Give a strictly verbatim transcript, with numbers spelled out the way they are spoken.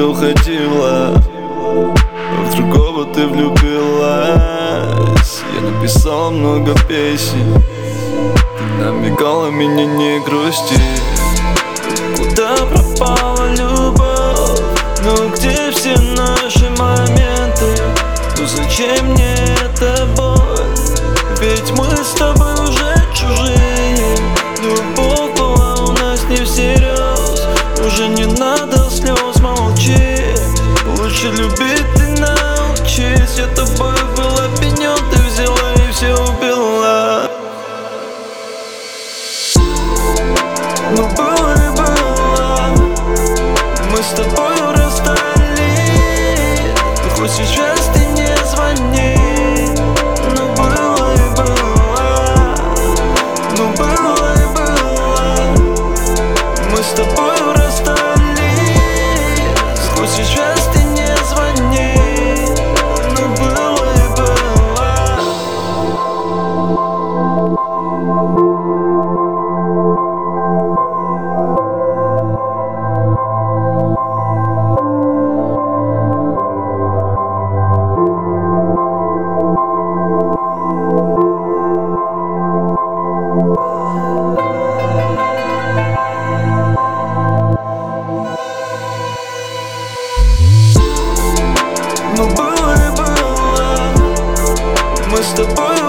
уходила, в другого ты влюбилась. Я написал много песен, ты намекала меня не грусти. Куда пропала любовь? Ну где все наши моменты? Ну зачем мне эта боль? Ведь мы с тобой уже чужие. Любовь была у нас не всерьез. Уже не надо слез, молчи. Лучше любить ты научись. Я тобой был опьянен, ты взяла и все убила. Ну было и было, мы с тобой расстались. Хоть сейчас ты не звони. Ну было и было, ну было и было, мы с тобой расстались. Хоть сейчас ты не звони. Ну было и было. Ну было и было, мы с тобой